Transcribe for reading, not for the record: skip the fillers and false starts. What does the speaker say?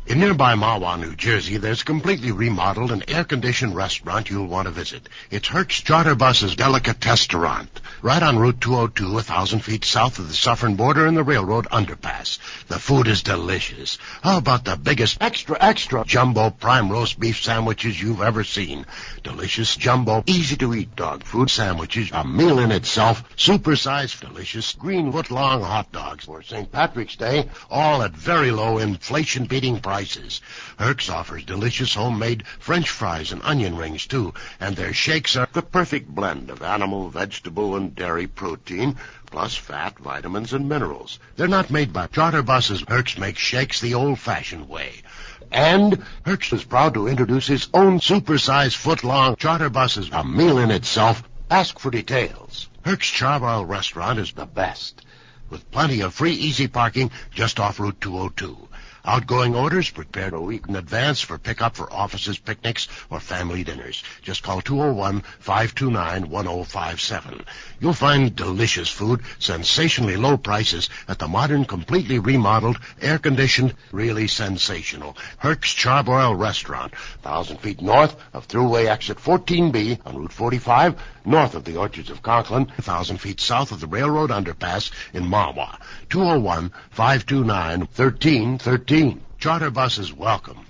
In nearby Mahwah, New Jersey, there's a completely remodeled and air-conditioned restaurant you'll want to visit. It's Herc's Charter Bus's Delicatessen, right on Route 202, 1,000 feet south of the southern border in the railroad underpass. The food is delicious. How about the biggest extra jumbo prime roast beef sandwiches you've ever seen? Delicious jumbo, easy-to-eat dog food sandwiches, a meal in itself, super-sized, delicious green foot-long hot dogs for St. Patrick's Day, all at very low inflation-beating prices. Herc's offers delicious homemade French fries and onion rings, too, and their shakes are the perfect blend of animal, vegetable, and dairy protein, plus fat, vitamins, and minerals. They're not made by charter buses. Herc's makes shakes the old-fashioned way. And Herc's is proud to introduce his own super-sized foot-long charter buses, a meal in itself. Ask for details. Herc's Charbroil Restaurant is the best, with plenty of free easy parking just off Route 202. Outgoing orders prepared a week in advance for pickup for offices, picnics, or family dinners. Just call 201-529-1057. You'll find delicious food, sensationally low prices at the modern, completely remodeled, air-conditioned, really sensational Herc's Charbroil Restaurant, 1,000 feet north of Thruway Exit 14B on Route 45, north of the Orchards of Conklin, 1,000 feet south of the railroad underpass in Mahwah. 201-529-1313. Charter buses welcome.